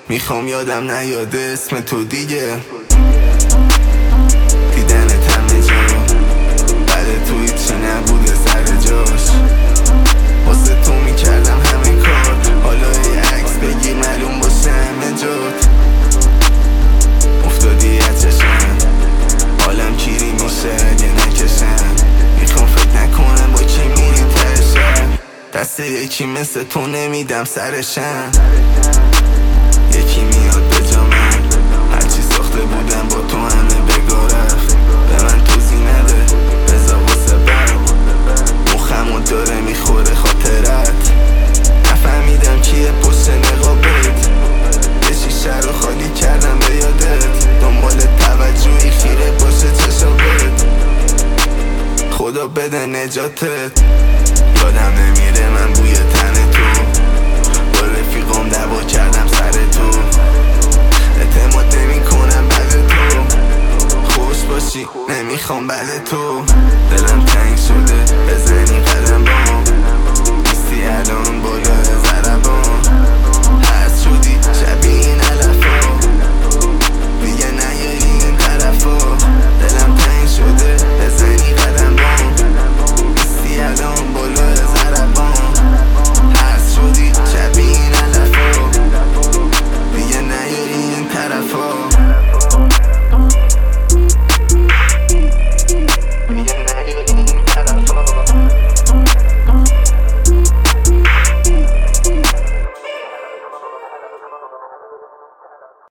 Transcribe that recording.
میخوام یادم نیاد اسم تو دیگه. دیدنت همه جا بعد تو هیچی نبوده سر جاش. واسه تو میکردم همه کار، حالا یه عکس بگی معلوم باشه همه جات. افتادی از چشم حالم کیری میشه اگه نکشم. میخوام فکر نکنم با کی میری ترشم. دست یکی مثل تو نمیدم سرشم. یکی میاد به جا من، هرچی ساخته بودم با تو همه